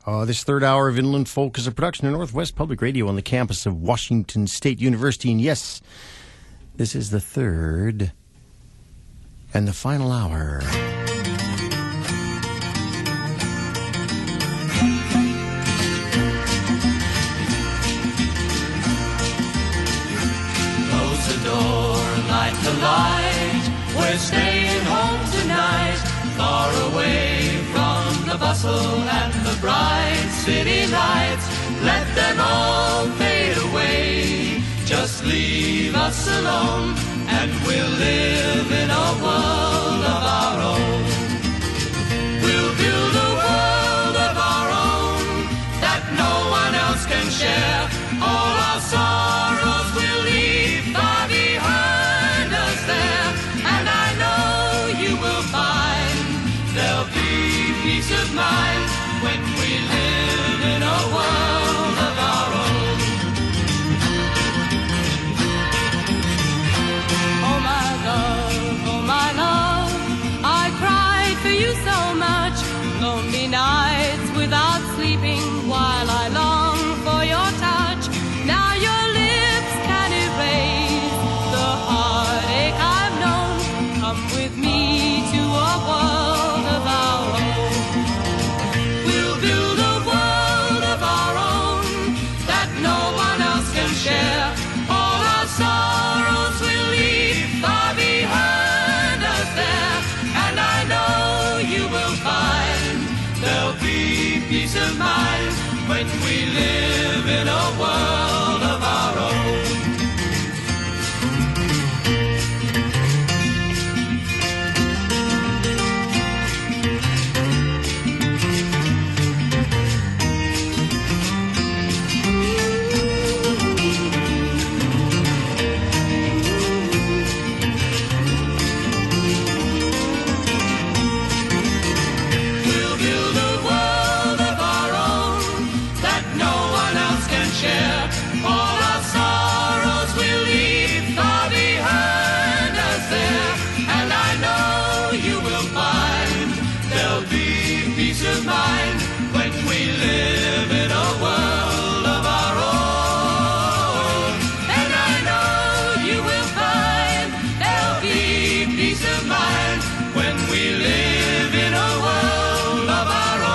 This third hour of Inland Folk is a production of Northwest Public Radio on the campus of Washington State University. And yes, this is the third and the final hour. Close the door, light the light. We're staying home tonight, far away from the bustle and the bright city lights. Let them all fade away. Just leave us alone, and we'll live in a world of our own. We'll build a world of our own that no one else can share. All our sorrows we'll leave far behind us there. And I know you will find there'll be peace of mind when we live in a world of our own. Oh my love, I cried for you so much. Lonely nights without sleeping while I long for your touch. Now your lips can erase the heartache I've known. Come with me to a world of our own. We'll build a world of our own that no one else can share. All our sorrows will leave far behind us there. And I know you will find there'll be peace of mind when we live in a world of our own. We'll build a world of our own that no one else can share. All our sorrows will leave far behind us there. And I know you will find there'll be peace of mind when we live in a world of our own. And I know you will find there'll be peace of mind when we live in a world of our own.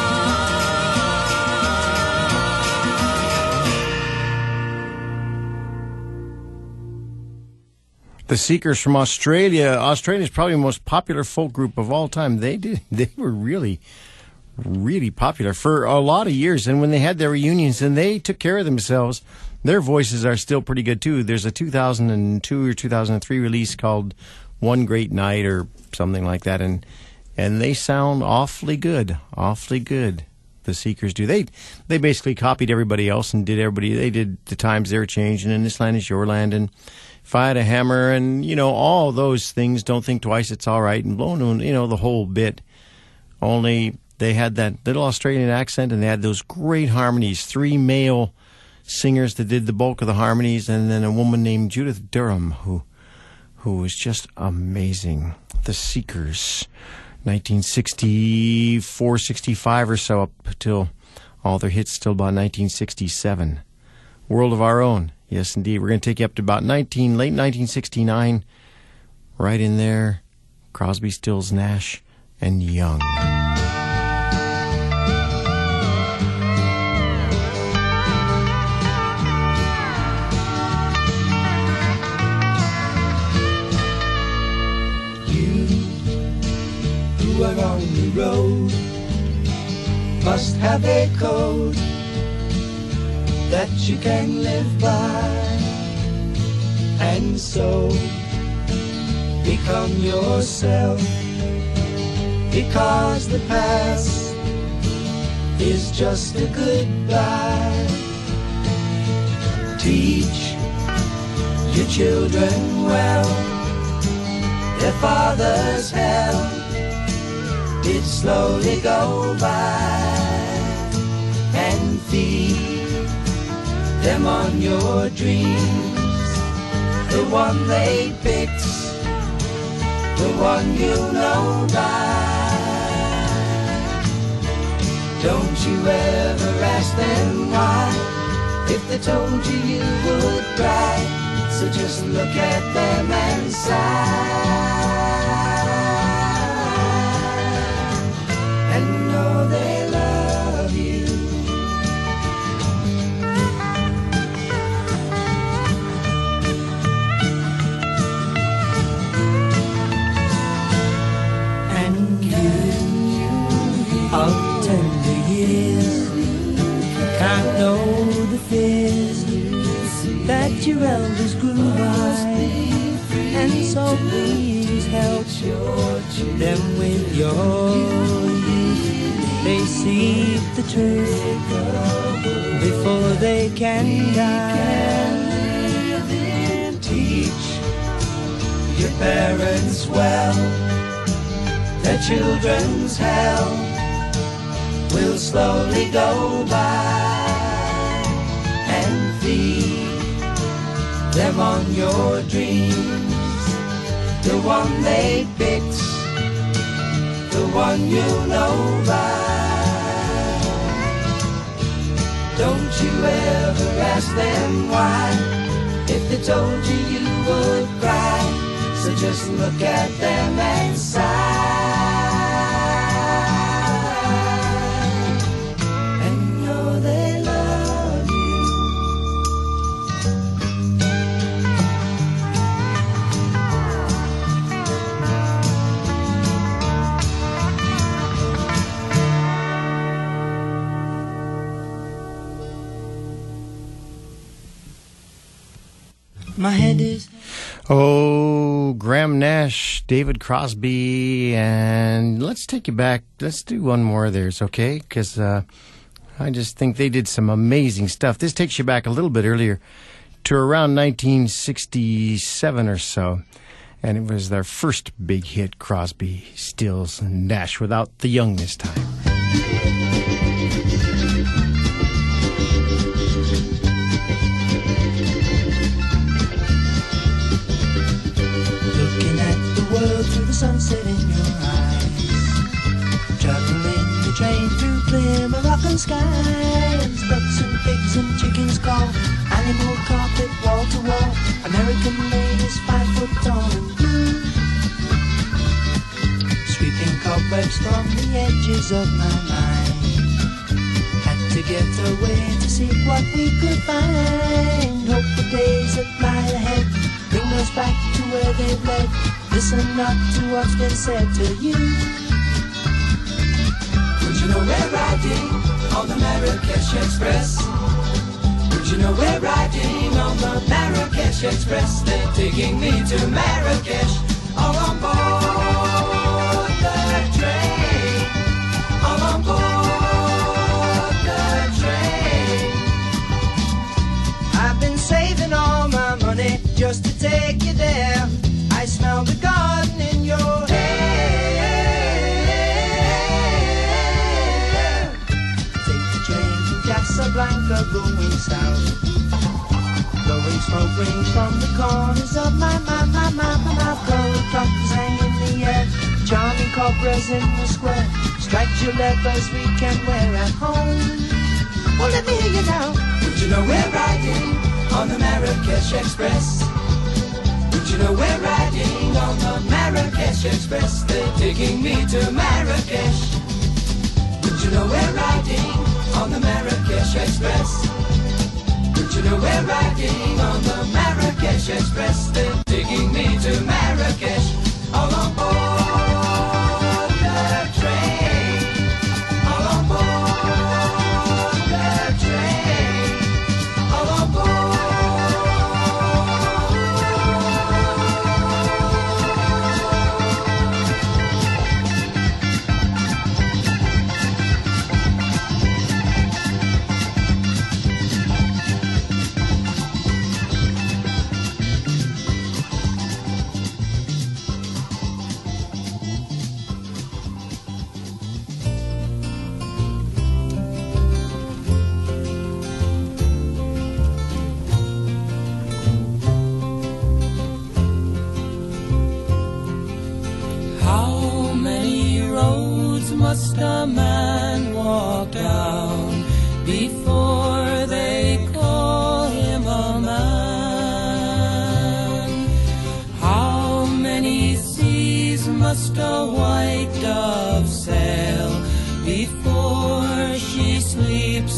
The Seekers from Australia. Australia's probably the most popular folk group of all time. They were really popular for a lot of years. And when they had their reunions and they took care of themselves, their voices are still pretty good too. There's a 2002 or 2003 release called One Great Night or something like that. And they sound awfully good. The Seekers do. They basically copied everybody else and they did The Times They're Changing and This Land Is Your Land and If I Had a Hammer and, all those things, Don't Think Twice, It's All Right, and Blown, the whole bit. Only they had that little Australian accent and they had those great harmonies. 3 male singers that did the bulk of the harmonies and then a woman named Judith Durham who was just amazing. The Seekers, 1964, 65 or so, up till all their hits till about 1967. World of Our Own. Yes, indeed. We're going to take you up to about late 1969. Right in there, Crosby, Stills, Nash, and Young. You who are on the road must have a code that you can live by, and so become yourself, because the past is just a goodbye. Teach your children well, their father's hell did slowly go by, and feed them on your dreams, the one they picked, the one you know by. Don't you ever ask them why. If they told you, you would cry. So just look at them and sigh, and know they love you. And you of tender years can't know the fears that your elders grew by, and so please help them with your youth. They see the truth before they can die. Teach your parents well, their children's hell will slowly go by, and feed them on your dreams, the one they picked, the one you know by. Don't you ever ask them why. If they told you, you would cry. So just look at them and sigh, and know they love you. My head is... Oh, Graham Nash, David Crosby, and let's take you back. Let's do one more of theirs, okay? Because I just think they did some amazing stuff. This takes you back a little bit earlier to around 1967 or so, and it was their first big hit, Crosby, Stills, and Nash, without the young this time. Through the sunset in your eyes, traveling the train through clear Moroccan skies. Ducks and pigs and chickens call, animal carpet wall to wall, American ladies 5 foot tall and blue, sweeping cobwebs from the edges of my mind. Had to get away to see what we could find. Hope the days that lie ahead bring us back to where they've led. Listen not to what's been said to you. Would you know we're riding on the Marrakesh Express? Would you know we're riding on the Marrakesh Express? They're taking me to Marrakesh, all on board the train, all on board the train. I've been saving all my money just to take you there. I smell the garden in your hair. Take the train from Casablanca going south, blowing smoke rings from the corners of my mouth. Gold clockers hang in the air, charming cobras in the square. Strike your levers we can wear at home. Well, let me hear you now. Would you know we're riding on the Marrakesh Express? Would you know we're riding on the Marrakesh Express? They're taking me to Marrakesh. Would you know we're riding on the Marrakesh Express? Would you know we're riding on the Marrakesh Express? They're taking me to Marrakesh, all on board the train, all on board the train, all on board.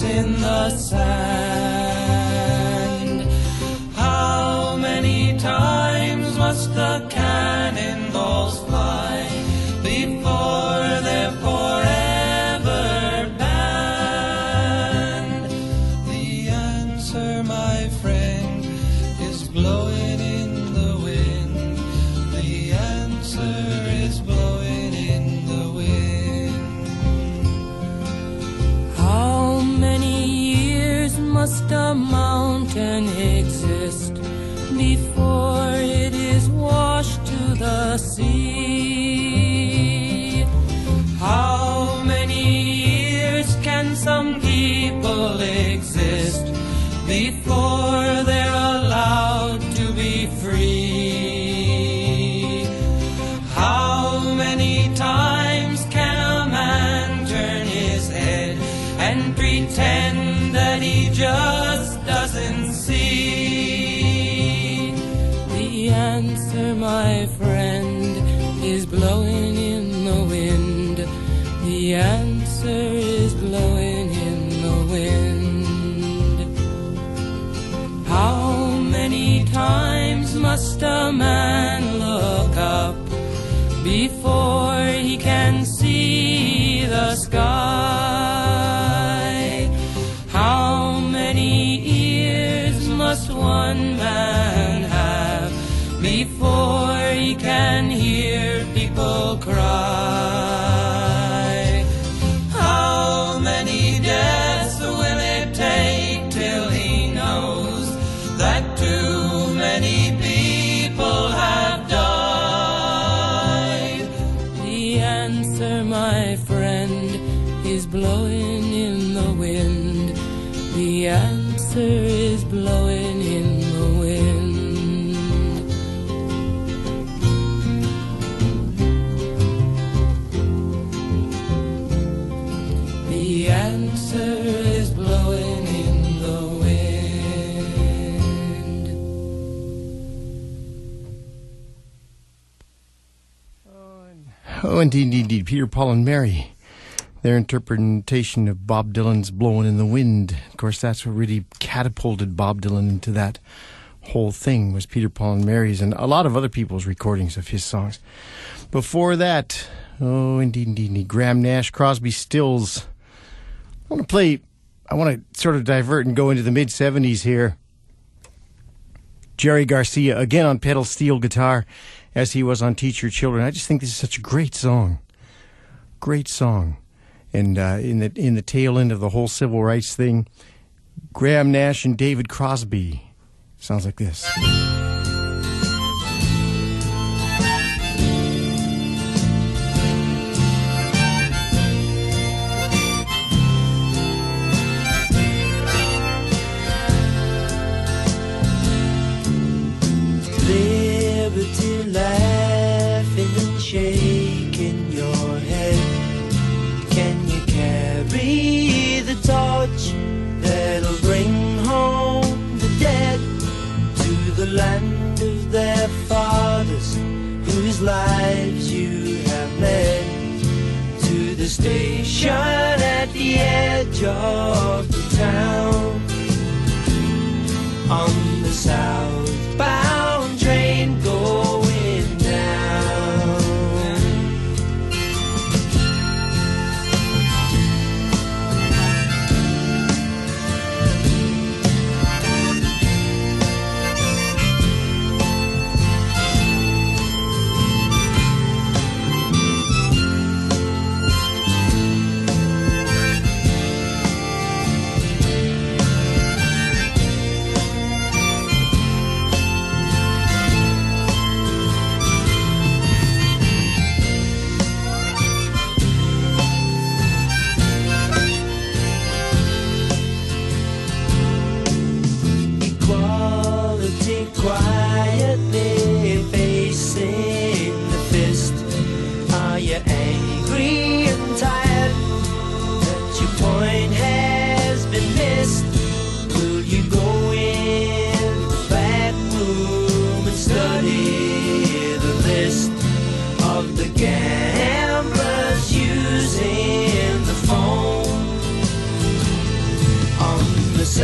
in the sand. How many times must the cannonballs fly before they're forever banned? The answer, my friend, is blowing in the wind. The answer is blowing in the wind. How many years must a mountain exist before it is washed to the sea? How many years can some people exist before they're allowed to be free? How many times can a man turn his head and pretend that he just doesn't see? The answer, my friend, is blowing in the wind. The answer is blowing in the wind. How many times must a man look up before he can see the sky? How many ears must one man have before he can hear people cry? How many deaths will it take till he knows that too many people have died? The answer, my friend, is blowing in the wind. The answer is blowing in the wind. The answer is blowing in the wind. Oh, indeed, indeed. Peter, Paul, and Mary. Their interpretation of Bob Dylan's Blowin' in the Wind. Of course, that's what really catapulted Bob Dylan into that whole thing, was Peter, Paul, and Mary's, and a lot of other people's recordings of his songs. Before that, oh, indeed, indeed, indeed, Graham Nash, Crosby, Stills. I want to sort of divert and go into the mid-'70s here. Jerry Garcia, again on pedal steel guitar, as he was on Teach Your Children. I just think this is such a great song. Great song. And in the tail end of the whole civil rights thing, Graham Nash and David Crosby. Sounds like this. Liberty laughing and shaking your head. Can you carry the torch that'll bring home the dead to the land of their fathers whose lives you have led? To the station at the edge of the town, on the southbound train going down.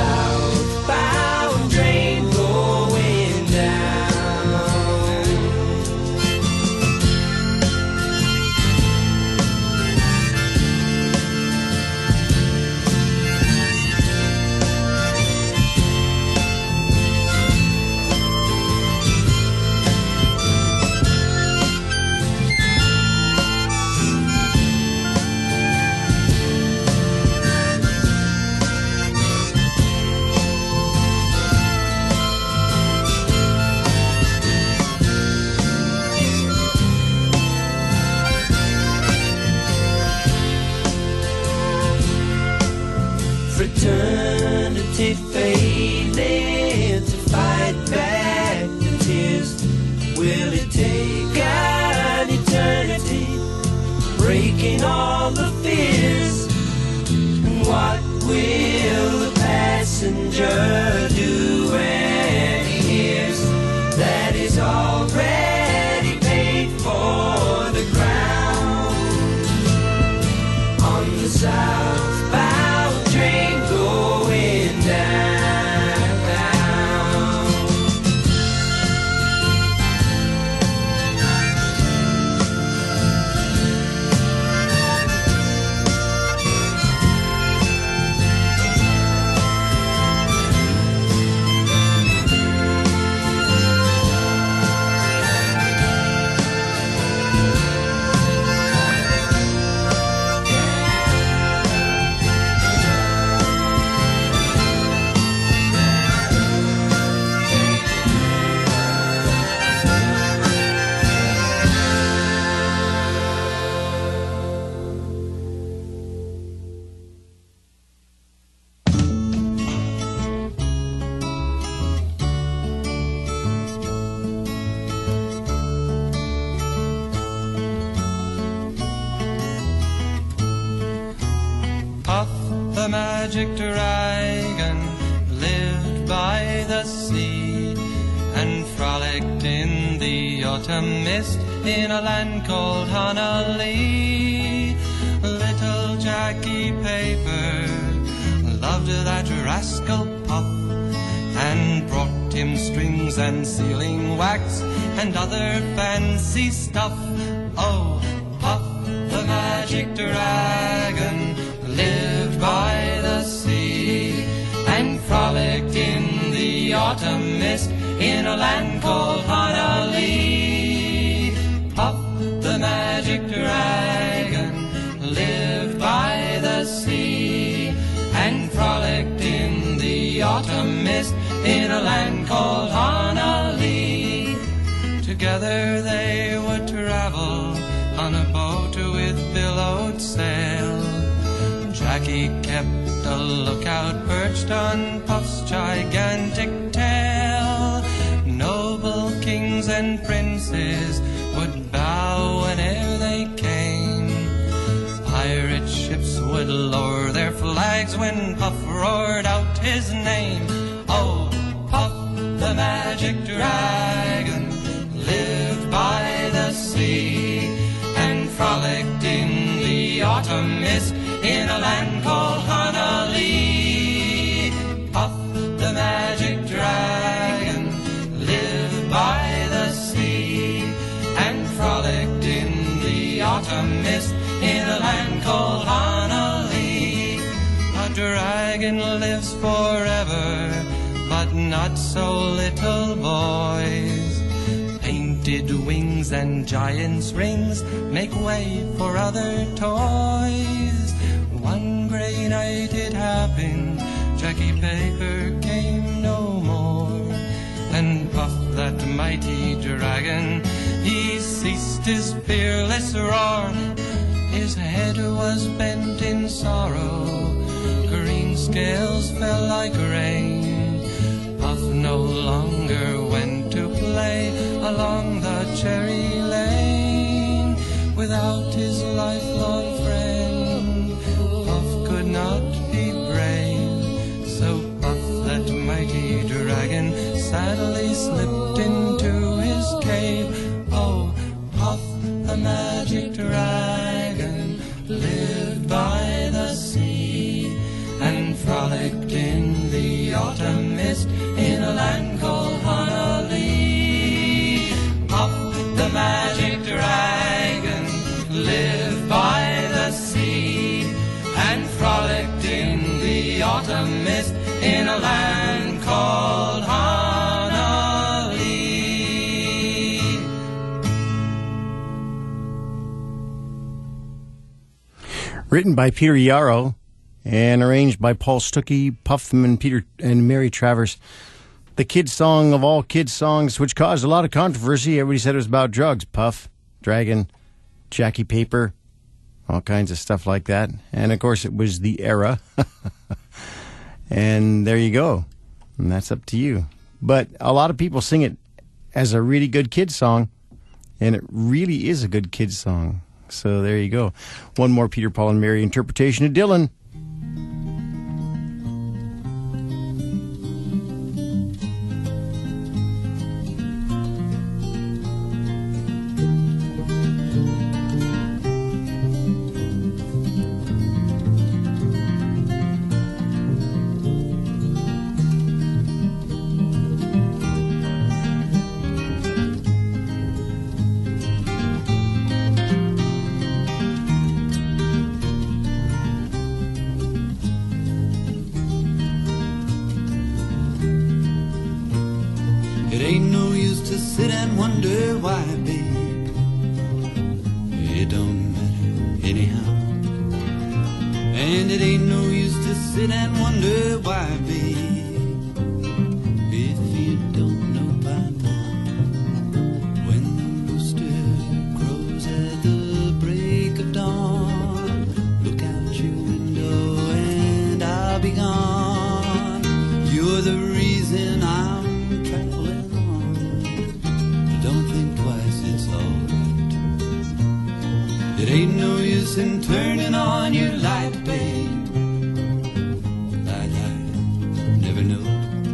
southbound train going down. Fraternity failing to fight back the tears. Will it take an eternity, breaking all the fears? And what will the passenger do when he hears that he's already paid for the ground on the southbound train going down? Puff the magic dragon lived by the sea and frolicked in the autumn mist in a land called Honolulu. Little Jackie Paper loved that rascal Puff and brought him strings and sealing wax and other fancy stuff. Oh, Puff the magic dragon lived by the sea and frolicked in the autumn mist in a land called Honolulu. Puff the magic dragon lived by the sea and frolicked in the autumn mist in a land called Honolulu. Together they would travel on a boat with billowed sail. Jackie kept a lookout perched on Puff's gigantic tail. Noble kings and princes would bow whene'er they came. Pirate ships would lower their flags when Puff roared out his name. Oh, Puff the magic dragon lived by the sea and frolicked in the autumn mist in a land called Honolulu. Puff the magic dragon lived by the sea and frolicked in the autumn mist in a land called Honolulu. A dragon lives forever, but not so little boys. Painted wings and giant's rings make way for other toys. One gray night it happened, Jackie Paper came no more. And Puff, that mighty dragon, he ceased his fearless roar. His head was bent in sorrow, green scales fell like rain. Puff no longer went to play along the cherry lane. Without his lifelong friend, Puff could not be brave. So Puff, that mighty dragon, sadly slipped into his cave. Oh, Puff, the magic dragon, lived by the sea and frolicked in the a land called Honolulu. Puff the magic dragon lived by the sea and frolicked in the autumn mist in a land called Honolulu. Written by Peter Yarrow and arranged by Paul Stuckey, Puff, and Peter and Mary Travers. The kids' song of all kids' songs, which caused a lot of controversy. Everybody said it was about drugs. Puff, Dragon, Jackie Paper, all kinds of stuff like that. And, of course, it was the era. And there you go. And that's up to you. But a lot of people sing it as a really good kids' song. And it really is a good kids' song. So there you go. One more Peter, Paul, and Mary interpretation of Dylan. It ain't no use to sit and wonder why, babe. It don't matter anyhow. And it ain't no use to sit and wonder why, babe. If you don't know by now, when the rooster crows at the break of dawn, look out your window and I'll be gone. You're the reason I'm traveling. Don't think twice, it's alright. It ain't no use in turning on your light, babe. I never know.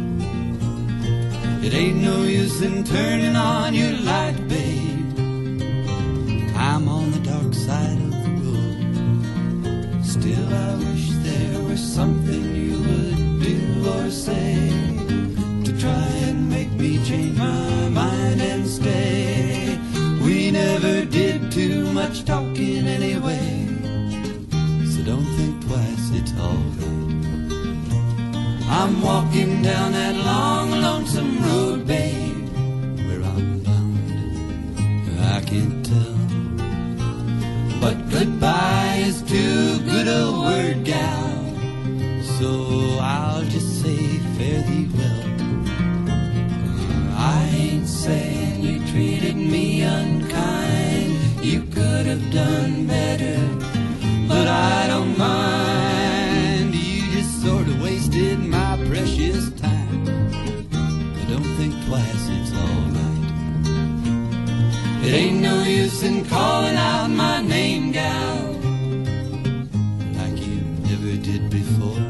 It ain't no use in turning on your light, babe. I'm on the dark side of the road. Still I wish there were something you would do or say to try and make me change my mind and stay. We never did too much talking anyway, so don't think twice, it's alright. I'm walking down that long, lonesome road, babe. Where I'm bound, I can't tell. But goodbye is too good a word, gal, so I'll just say fare thee well. I ain't saying you treated me unkind, you could have done better, but I don't mind. You just sort of wasted my precious time. But don't think twice, it's alright. It ain't no use in calling out my name, gal, like you never did before.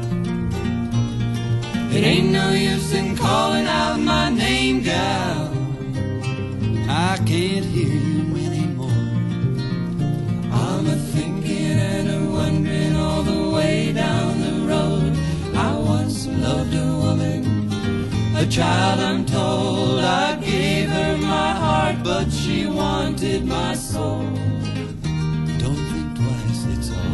It ain't no use in calling out my name, gal, I can't hear you anymore. I'm a-thinking and a-wondering all the way down the road. I once loved a woman, a child I'm told. I gave her my heart, but she wanted my soul. Don't think twice, it's alright.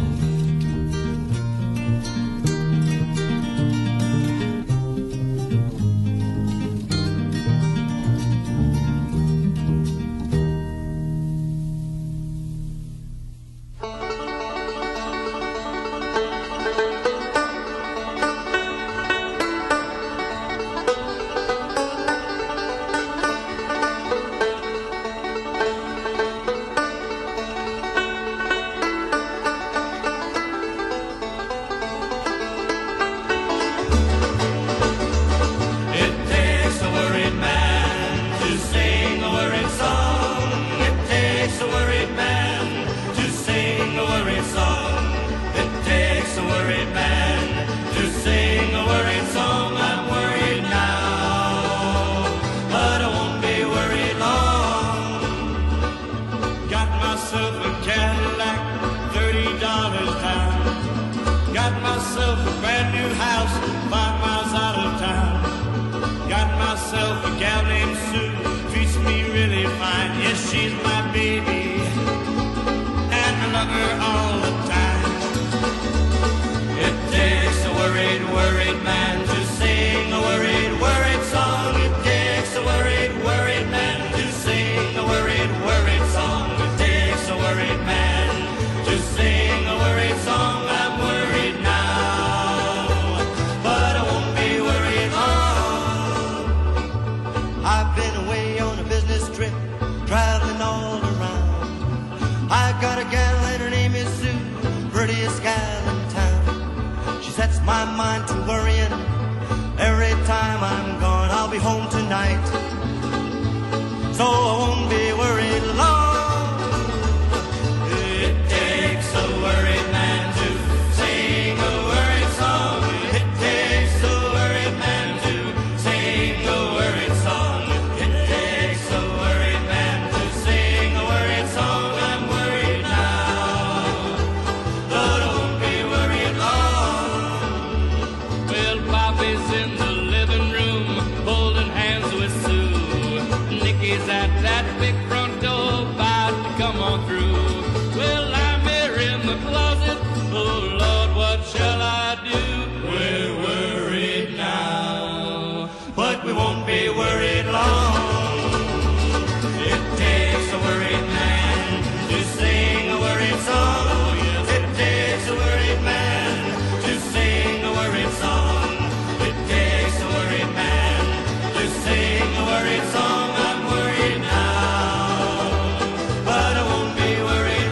worried, worried man to sing a worried, worried song. It takes a worried, worried man to sing a worried, worried song. It takes a worried man to sing a worried song. I'm worried now, but I won't be worried long. I've been away on a business trip, traveling all around. I got a gal and her name is Sue, prettiest gal in town. She sets my mind to worrying. Every time I'm gone, I'll be home tonight, so I won't be worried long. It takes a worried man to sing a worried song. It takes a worried man to sing a worried song. It takes a worried man to sing a worried song. I'm worried now, but I won't be worried long. Well, Bobby's in the living room, holding hands with Sue. Nicky's at that big front door, about to come on through. Well, I'm here in the closet. Oh, Lord, what shall I do? We're worried now, but we won't be worried long. It takes a worried man to sing a worried song. It takes a worried man to sing a worried song. It takes a worried man to sing a worried song. I'm worried now, but I won't be worried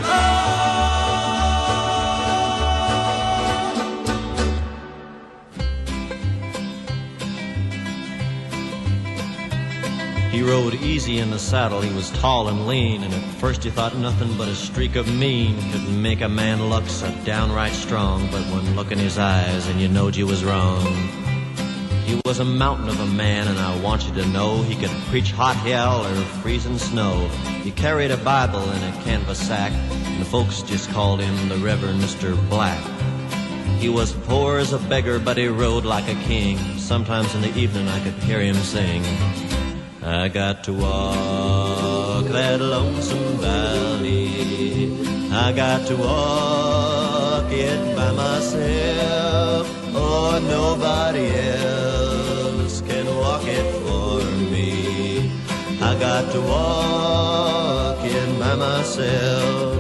long. He rode easy in the saddle, he was tall and lean, and at first he thought nothing but a streak of mean could make a man look so downright strong. But one look in his eyes and you knowed you was wrong. He was a mountain of a man, and I want you to know he could preach hot hell or freezing snow. He carried a Bible in a canvas sack, and the folks just called him the Reverend Mr. Black. He was poor as a beggar, but he rode like a king. Sometimes in the evening I could hear him sing, I got to walk that lonesome valley. I got to walk it by myself. Oh, nobody else can walk it for me. I got to walk it by myself.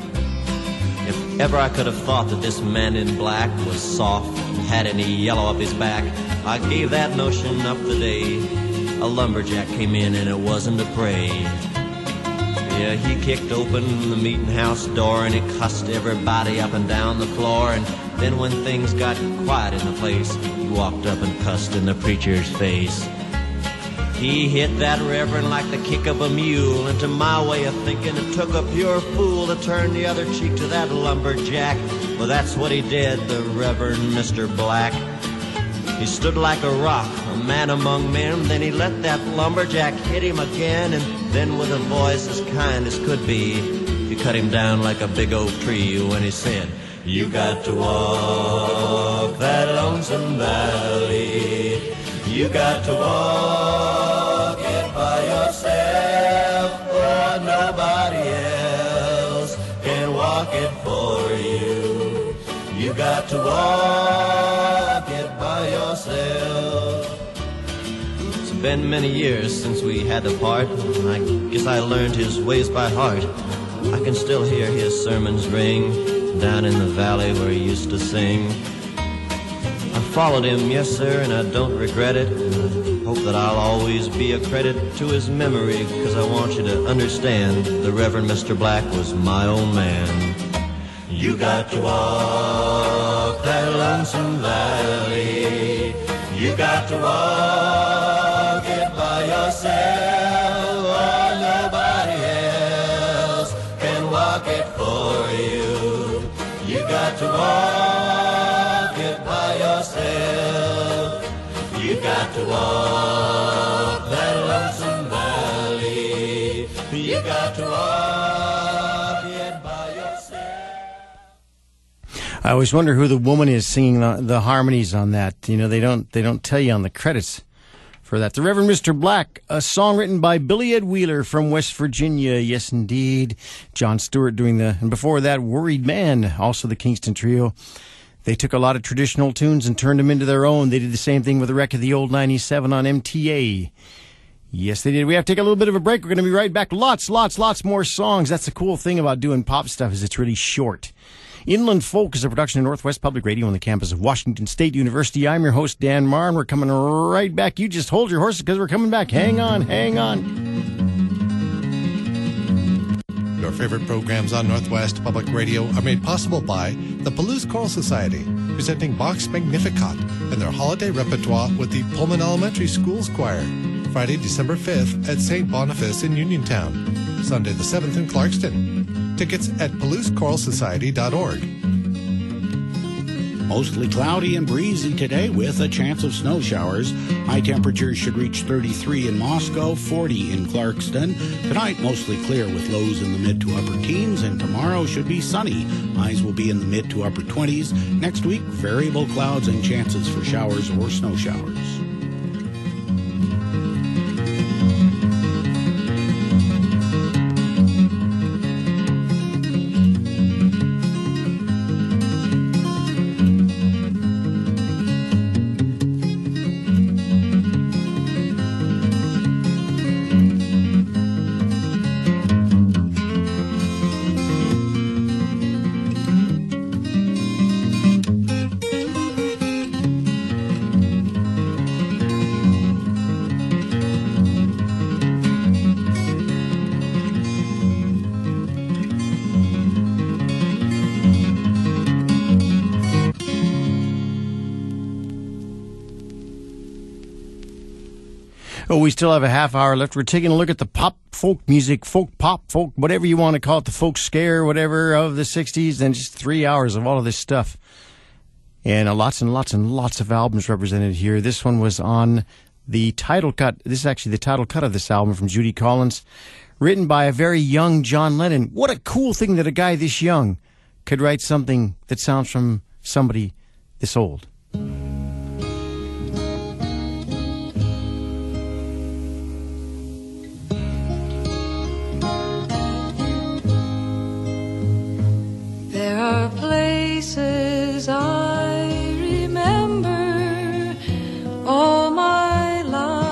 If ever I could have thought that this man in black was soft and had any yellow up his back, I gave that notion up the day a lumberjack came in, and it wasn't to pray. Yeah, he kicked open the meeting house door and he cussed everybody up and down the floor. And then when things got quiet in the place, he walked up and cussed in the preacher's face. He hit that reverend like the kick of a mule, and to my way of thinking it took a pure fool to turn the other cheek to that lumberjack. Well, that's what he did, the Reverend Mr. Black. He stood like a rock, a man among men. Then he let that lumberjack hit him again, and then with a voice as kind as could be, he cut him down like a big oak tree when he said, you got to walk that lonesome valley. You got to walk it by yourself. Oh, nobody else can walk it for you. You got to walk it by yourself. It's been many years since we had to part. I guess I learned his ways by heart. I can still hear his sermons ring down in the valley where he used to sing. I followed him, yes sir, and I don't regret it. And I hope that I'll always be a credit to his memory, because I want you to understand the Reverend Mr. Black was my old man. You got to walk that lonesome valley. You got to walk it by yourself. Oh, nobody else can walk it for you. You got to walk it by yourself. You got to walk that lonesome valley. You got to walk it by yourself. I always wonder who the woman is singing the harmonies on that. You know, they don't tell you on the credits for that. The Reverend Mr. Black, a song written by Billy Ed Wheeler from West Virginia. Yes, indeed. John Stewart doing and before that, Worried Man, also the Kingston Trio. They took a lot of traditional tunes and turned them into their own. They did the same thing with the wreck of the old 97 on MTA. Yes, they did. We have to take a little bit of a break. We're going to be right back. Lots more songs. That's the cool thing about doing pop stuff is it's really short. Inland Folk is a production of Northwest Public Radio on the campus of Washington State University. I'm your host, Dan Marr, and we're coming right back. You just hold your horses because we're coming back. Hang on. Your favorite programs on Northwest Public Radio are made possible by the Palouse Choral Society, presenting Bach's Magnificat and their holiday repertoire with the Pullman Elementary School's Choir, Friday, December 5th at St. Boniface in Uniontown, Sunday the 7th in Clarkston. Tickets at PalouseChoralSociety.org. Mostly cloudy and breezy today with a chance of snow showers. High temperatures should reach 33 in Moscow, 40 in Clarkston. Tonight, mostly clear with lows in the mid to upper teens, and tomorrow should be sunny. Highs will be in the mid to upper 20s. Next week, variable clouds and chances for showers or snow showers. Oh, we still have a half hour left. We're taking a look at the pop, folk music, folk pop, folk, whatever you want to call it, the folk scare, whatever, of the 60s, and just 3 hours of all of this stuff. And lots of albums represented here. This one was on the title cut. This is actually the title cut of this album from Judy Collins, written by a very young John Lennon. What a cool thing that a guy this young could write something that sounds from somebody this old. There are places I remember all my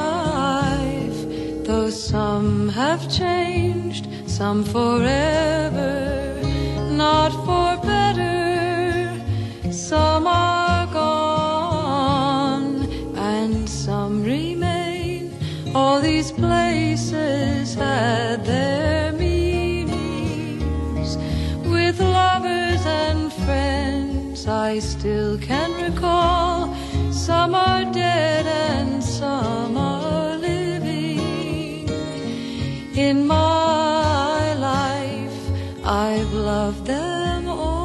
life, though some have changed, some forever, not for better. Some are gone and some remain. All these places had their meanings. With lovers and friends I still can recall. Some are dead and some are living. In my life I've loved them all.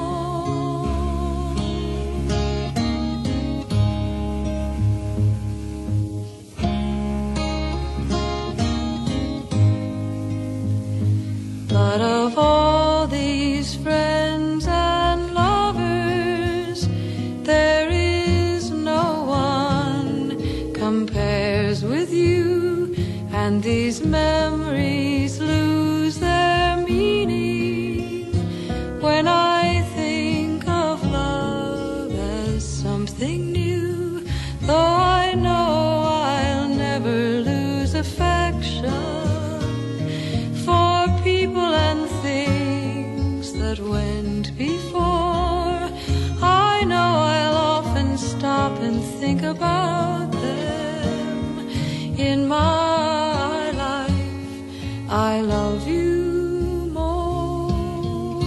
But of all these friends and lovers, there is no one compares with you, and these memories lose their meaning when I think of love as something new. Though I know I'll never lose affection for people and things that went before, I know I'll often stop and think about them. In my life, I love you more.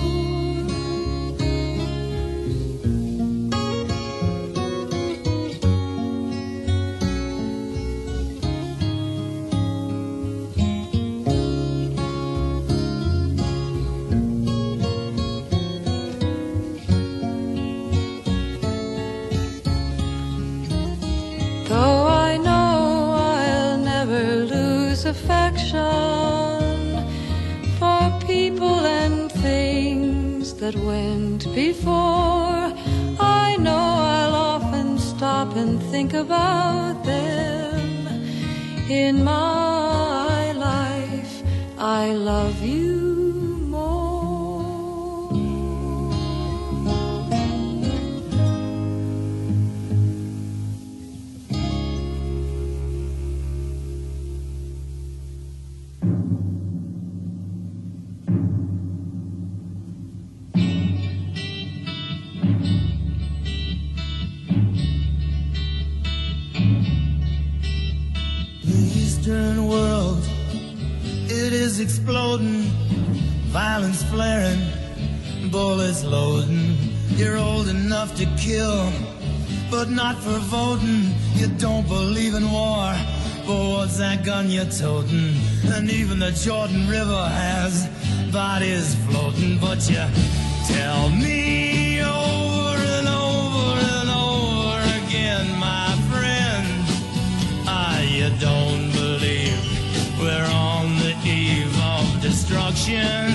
Though I know I'll never lose affection for people and things that went before, I know I'll often stop and think about them. In my life, I love you more. words exploding, violence flaring, bullets loading. You're old enough to kill, but not for voting. You don't believe in war, but what's that gun you're toting? And even the Jordan River has bodies floating. But you tell me over and over and over again, my friend, you don't believe we're on the eve of destruction.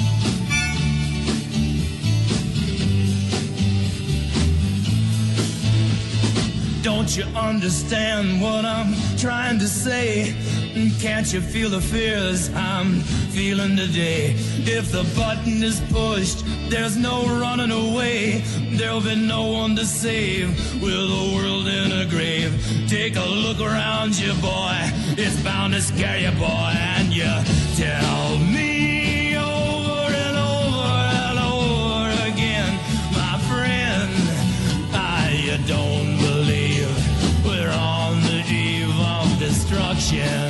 Don't you understand what I'm trying to say? Can't you feel the fears I'm feeling today? If the button is pushed, there's no running away. There'll be no one to save with the world in a grave. Take a look around you, boy. It's bound to scare you, boy. And you tell me over and over and over again, my friend, you don't believe we're on the eve of destruction.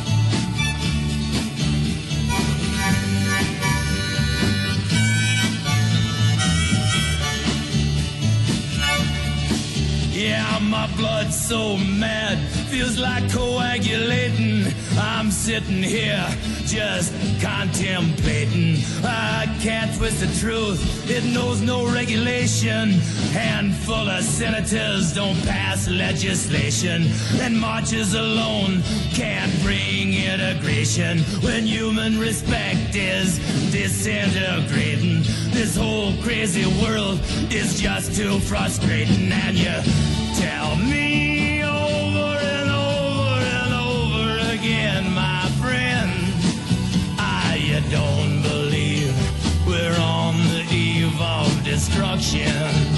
Yeah, my blood's so mad, feels like coagulating. I'm sitting here just contemplating. I can't twist the truth, it knows no regulation. Handful of senators don't pass legislation, and marches alone can't bring integration. When human respect is disintegrating, this whole crazy world is just too frustrating. And you tell me over and over and over again, my friend, you don't believe we're on the eve of destruction.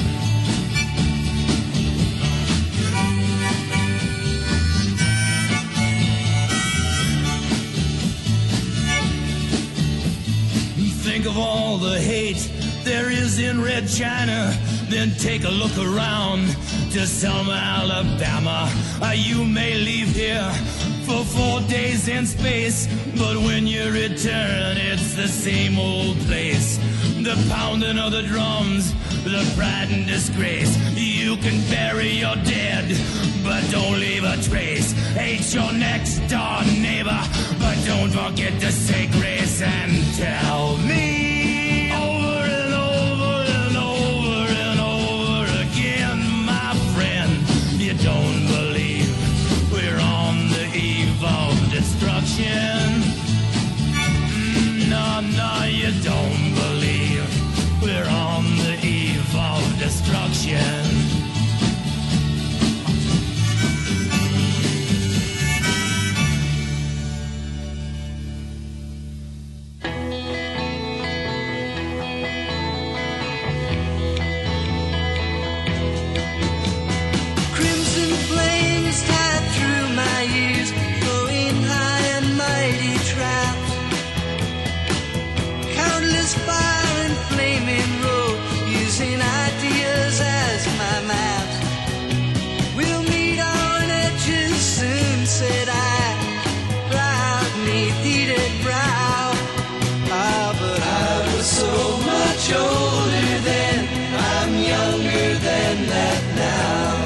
Think of all the hate there is in Red China, then take a look around to Selma, Alabama. You may leave here for 4 days in space, but when you return, it's the same old place. The pounding of the drums, the pride and disgrace. You can bury your dead, but don't leave a trace. Hate your next door neighbor, but don't forget to say grace. And tell me over and over and over and over again, my friend, you don't believe we're on the eve of destruction. No, you don't believe we're on the eve of destruction. Said I, proudly heated brow. But I was so much older then, I'm younger than that now.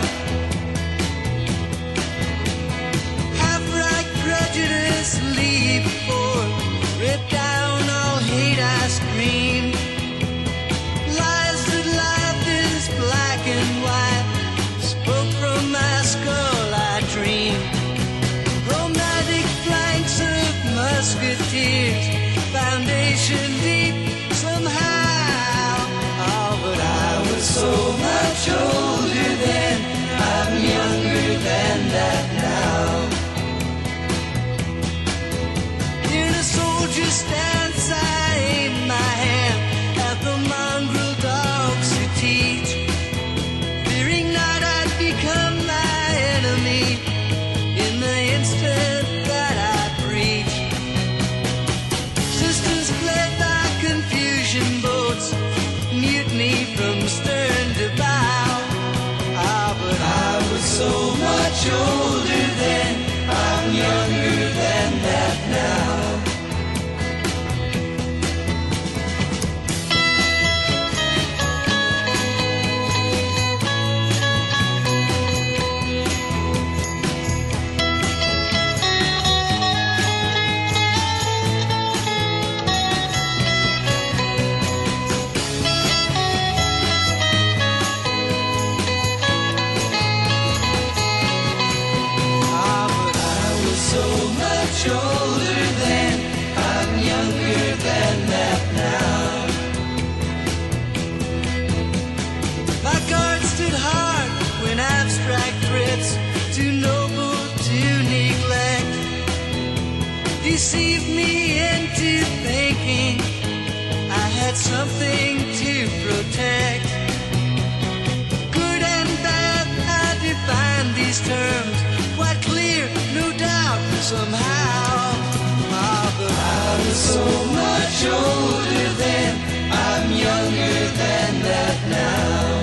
Half-right prejudice, leave before, rip down all hate I scream. Lies that life is black and white, spoke from my skull I dream. Musketeers, foundation deep somehow. Oh, but I was so much older then, I'm younger than that now. In a soldier's stance, I aim my hand at the mongrel dogs who teach, fearing not I'd become my enemy in the instant that I preach. Confusion boats, mutiny from stern to bow. But I was so much older then, I'm younger than that now. deceived me into thinking I had something to protect. Good and bad, I define these terms quite clear, no doubt, somehow. But I was so much older then, I'm younger than that now.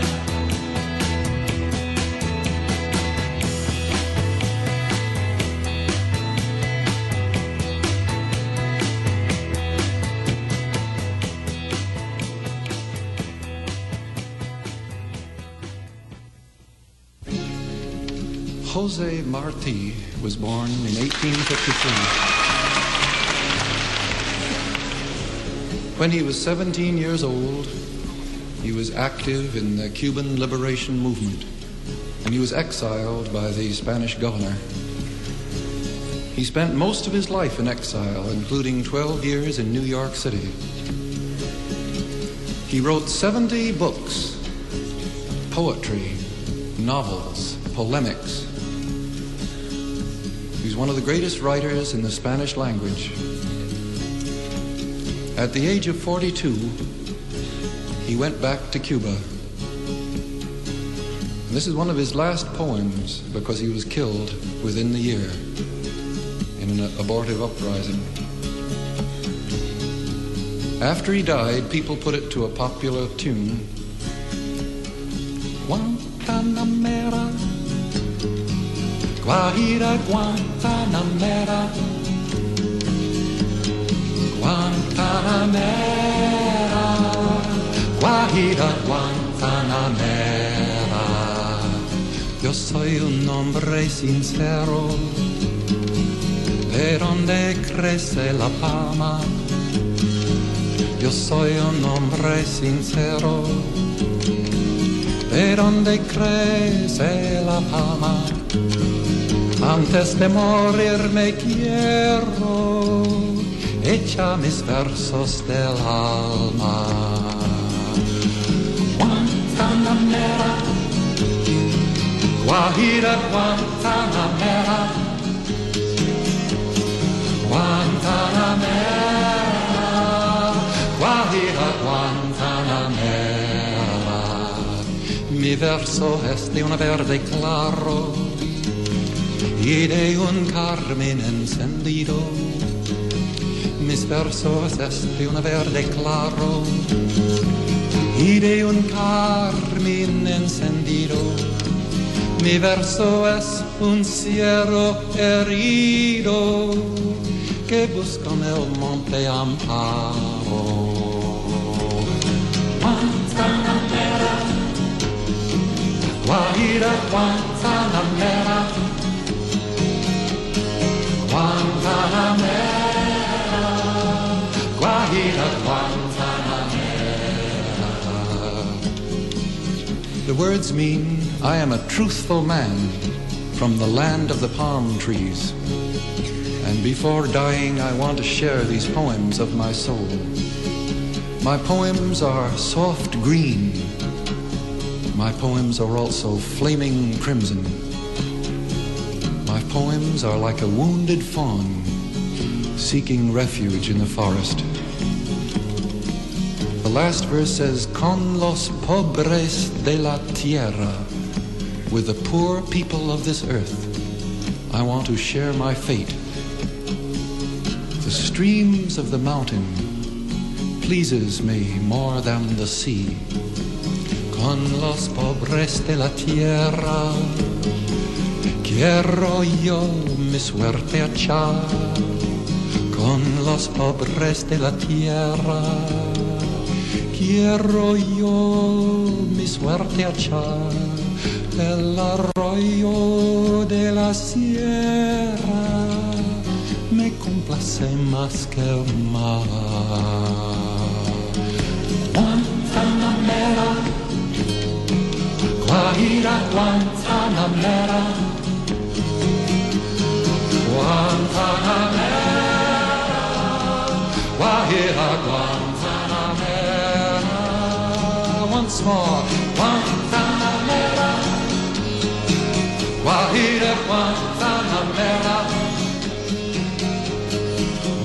Jose Marti was born in 1853. When he was 17 years old, he was active in the Cuban liberation movement, and he was exiled by the Spanish governor. He spent most of his life in exile, including 12 years in New York City. He wrote 70 books, poetry, novels, polemics. He's one of the greatest writers in the Spanish language. At the age of 42, he went back to Cuba. And this is one of his last poems because he was killed within the year in an abortive uprising. After he died, people put it to a popular tune. Guantanamera, Guajira, Guantanamera, Guantanamera, Guajira, Guantanamera. Yo soy un hombre sincero, de donde crece la palma. Yo soy un hombre sincero, de donde crece la palma. Antes de morir me quiero echar mis versos del alma. Guantanamera, Guajira, Guantanamera, Guantanamera, Guajira, Guantanamera. Mi verso es de un verde claro y de un carmín encendido. Mis versos es de un verde claro y de un carmín encendido. Mi verso es un cielo herido que busca en el monte amparo. Guantanamera, Guajira, Guantanamera, Guantanamera, Guajira, Guantanamera. The words mean, I am a truthful man from the land of the palm trees. And before dying, I want to share these poems of my soul. My poems are soft green. My poems are also flaming crimson. My poems are like a wounded fawn seeking refuge in the forest. The last verse says, Con los pobres de la tierra, with the poor people of this earth, I want to share my fate. The streams of the mountain pleases me more than the sea. Con los pobres de la tierra quiero yo mi suerte echar. Con los pobres de la tierra quiero yo mi suerte echar. El arroyo de la sierra me complace más que el mar. Guantanamera, Guajira, Guantanamera, Guantanamera, Guajira, Guantanamera. Once more, Guantanamera, Guajira, Guantanamera,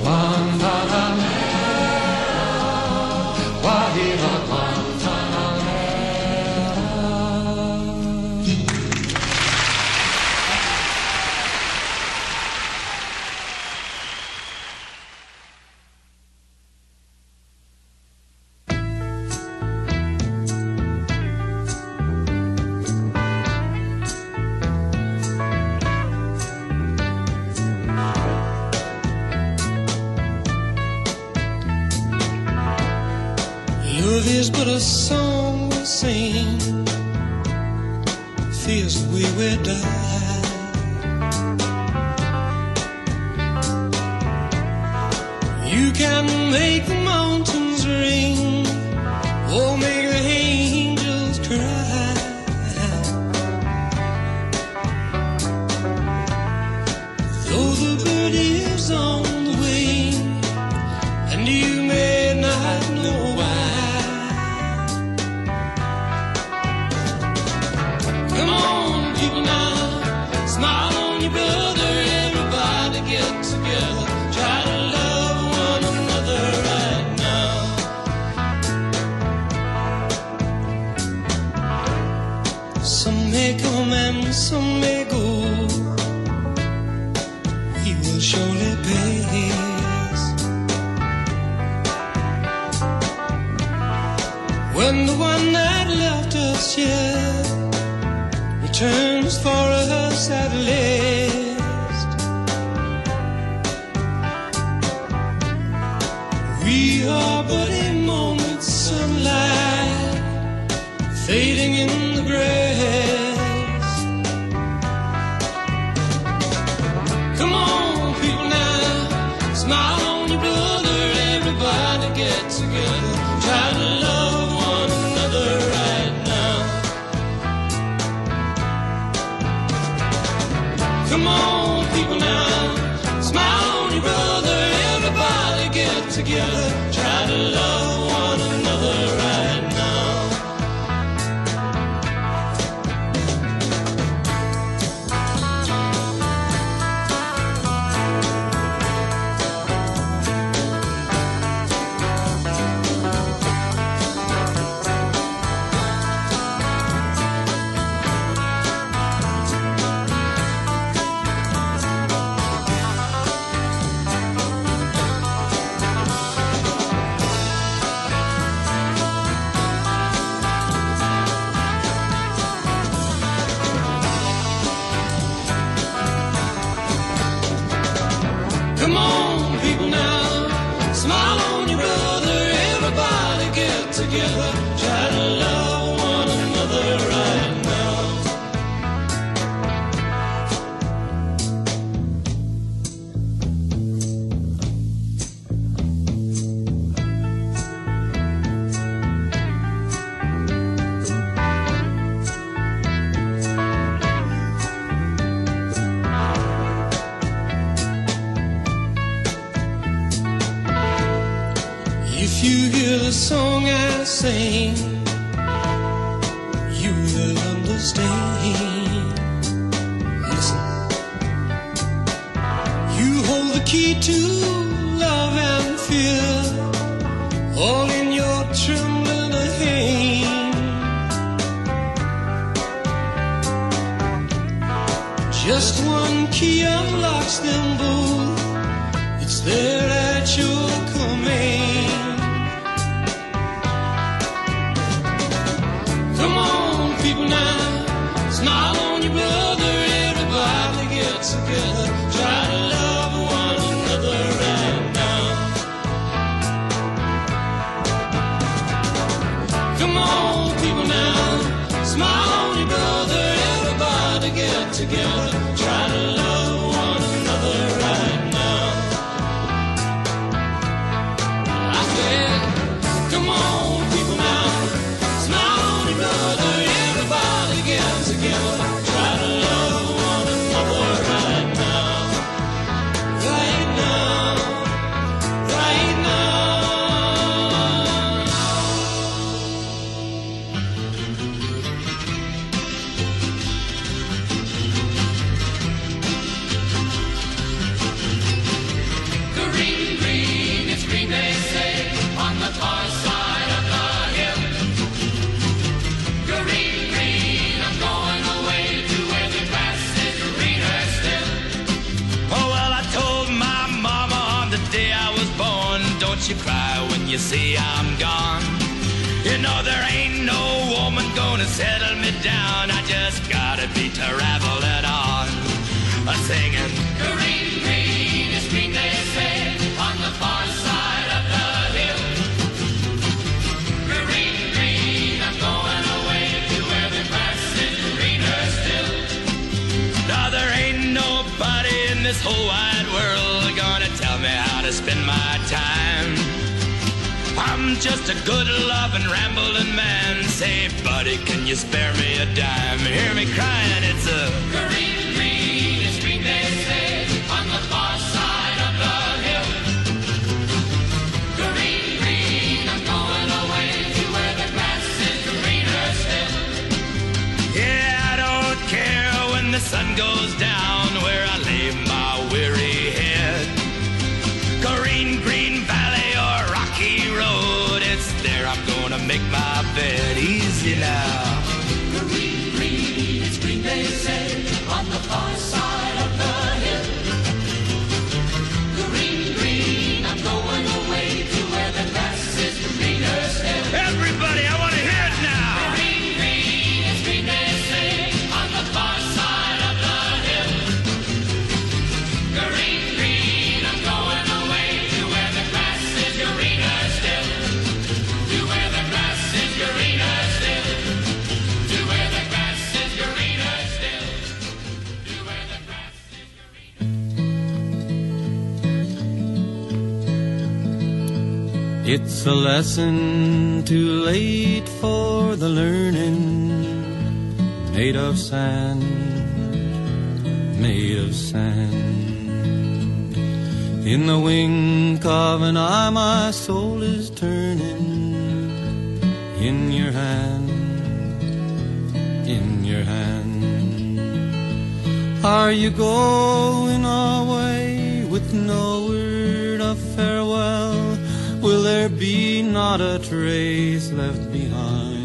Love is but a song we sing, feels the way we die. You can make the mountains ring, or make the angels cry. Though the bird is on the wing, and you may not know why. Come on, people now, smile on your brother. Everybody get together, try to love one another right now. Some may come and some may go, we will surely pass. When the one that left us here returns for us at last, we are but a moment's sunlight fading in the grass. Come on, people now, smile on your brother. Everybody get together, try to love one another right now. Come on, people now, smile on your brother. Everybody get together, try to love one another right now. Come on, people now, smile on your brother. Everybody get together, try to love one another right now. If you hear the song I sing, you will understand. Listen, you hold the key to love and fear, all in your trembling hand. Just one key unlocks them both, it's there at your command. Come on, people now, smile on your brother. Everybody get together, try to love one another right now. Come on, people now, smile on your brother. Everybody get together, try to love one another right now. I said, come on, people now, smile on your brother. Everybody get together, try to love one another right now. Right now, right now. Green, green, it's green they say on the far side of the hill. Green, green, I'm going away to where the grass is greener still. Oh, well, I told my mama on the day I was born, don't you cry when you see I'm gone. You know there ain't no woman gonna settle me down. I just gotta be traveling on, singing. Green, green, it's green they say on the far side of the hill. Green, in this whole wide world gonna tell me how to spend my time. I'm just a good loving rambling man. Say, buddy, can you spare me a dime? Hear me crying, it's a green, green, it's green, they say, on the far side of the hill. Green, green, I'm going away to where the grass is greener still. Yeah, I don't care when the sun goes down where I lay my weary head. Green, green valley or rocky road, it's there I'm gonna make my bed. Easy now. Green, green, it's green, they say, on the far side of the hill. Green, green, I'm going away to where the grass is greener still. Everybody, I want to hear it now. Green, green, it's green, they say, on the far side of the hill. Green, green, I'm going away to where the grass is greener still. To where the grass is greener still. To where the grass is greener still. To where the grass is greener. It's a lesson too late for the learning, made of sand, made of sand. In the wink of an eye my soul is turning, in your hand, in your hand. Are you going away with no word of farewell? Will there be not a trace left behind?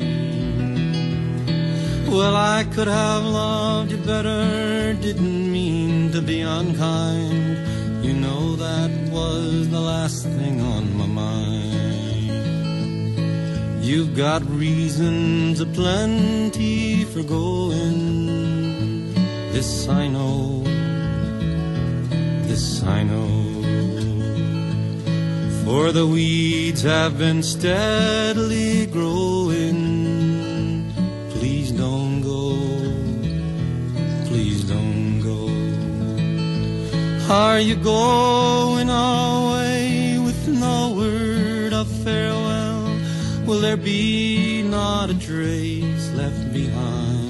Well, I could have loved you better, didn't mean to be unkind. You know that was the last thing on my mind. You've got reasons aplenty for going. This I know, this I know. For the weeds have been steadily growing. Please don't go, please don't go. Are you going away with no word of farewell? Will there be not a trace left behind?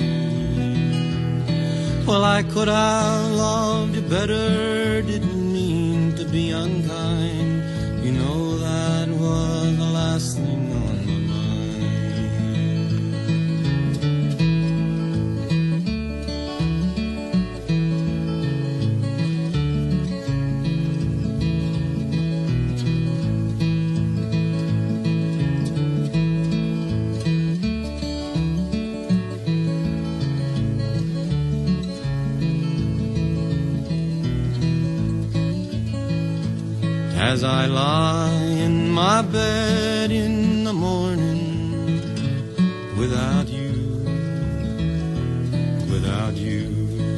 Well, I could have loved you better, didn't mean to be unkind. You know that was the last thing on my As I lie in my bed in the morning, without you, without you.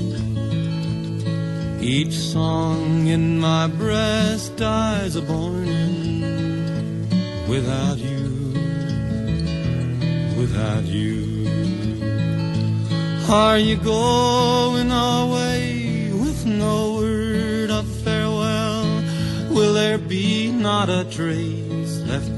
Each song in my breast dies a-born, without you, without you. Are you going away with no word of farewell? Will there be not a trace left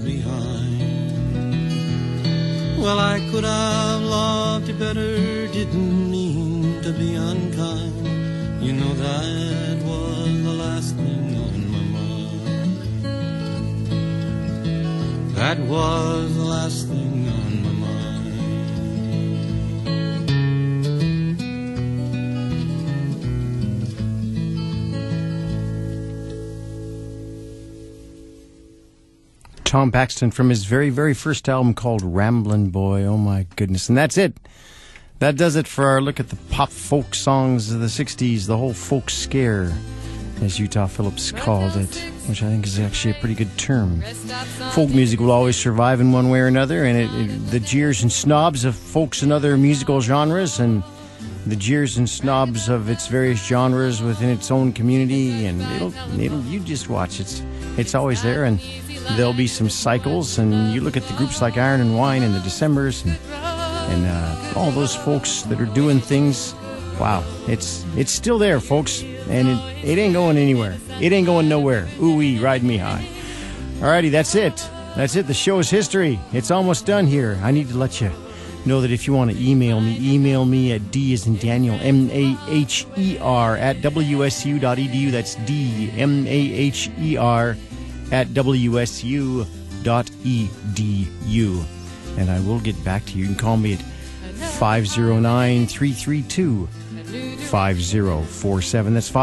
behind? Well, I could have loved you better, didn't mean to be unkind. You know that was the last thing on my mind. That was the last thing on my mind. Tom Paxton from his very, very first album called Ramblin' Boy. Oh, my goodness. And that's it. That does it for our look at the pop folk songs of the 60s, the whole folk scare, as Utah Phillips called it, which I think is actually a pretty good term. Folk music will always survive in one way or another, and the jeers and snobs of folks and other musical genres, and the jeers and snobs of its various genres within its own community, and it'll you just watch. It's always there, and there'll be some cycles, and you look at the groups like Iron and Wine and the Decembers and all those folks that are doing things. Wow, it's still there, folks, and it ain't going anywhere. It ain't going nowhere. Ooh-wee, ride me high. Alrighty, that's it. That's it. The show is history. It's almost done here. I need to let you know that if you want to email me at D as in Daniel, MAHER at WSU.edu. That's DMAHER at WSU.edu. And I will get back to you. You can call me at 509-332-5047. That's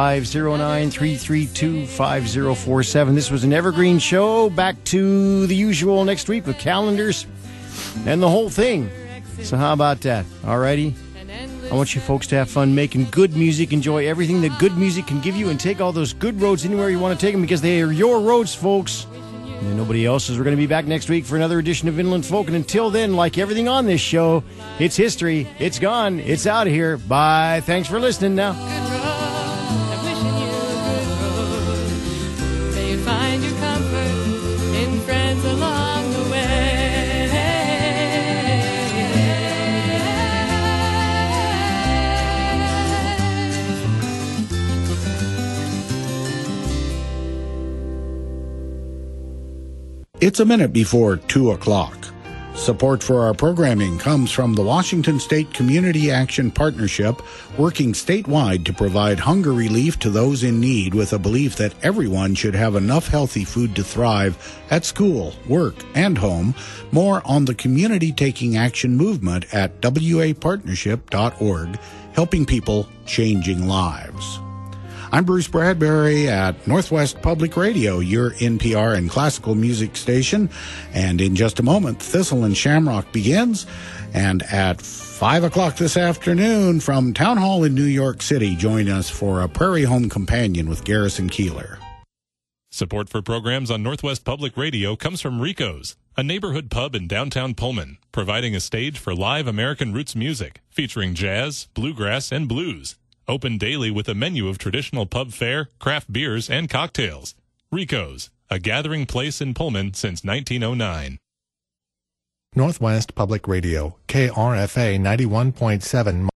509-332-5047. This was an evergreen show. Back to the usual next week with calendars and the whole thing. So how about that? Alrighty? I want you folks to have fun making good music, enjoy everything that good music can give you, and take all those good roads anywhere you want to take them, because they are your roads, folks. And nobody else's. We're going to be back next week for another edition of Inland Folk. And until then, like everything on this show, it's history. It's gone. It's out of here. Bye. Thanks for listening now. May you find your comfort in friends along the way. It's a minute before 2 o'clock. Support for our programming comes from the Washington State Community Action Partnership, working statewide to provide hunger relief to those in need, with a belief that everyone should have enough healthy food to thrive at school, work, and home. More on the community taking action movement at wapartnership.org, helping people, changing lives. I'm Bruce Bradbury at Northwest Public Radio, your NPR and classical music station. And in just a moment, Thistle and Shamrock begins. And at 5 o'clock this afternoon from Town Hall in New York City, join us for a Prairie Home Companion with Garrison Keillor. Support for programs on Northwest Public Radio comes from Rico's, a neighborhood pub in downtown Pullman, providing a stage for live American roots music, featuring jazz, bluegrass, and blues. Open daily with a menu of traditional pub fare, craft beers, and cocktails. Rico's, a gathering place in Pullman since 1909. Northwest Public Radio, KRFA 91.7.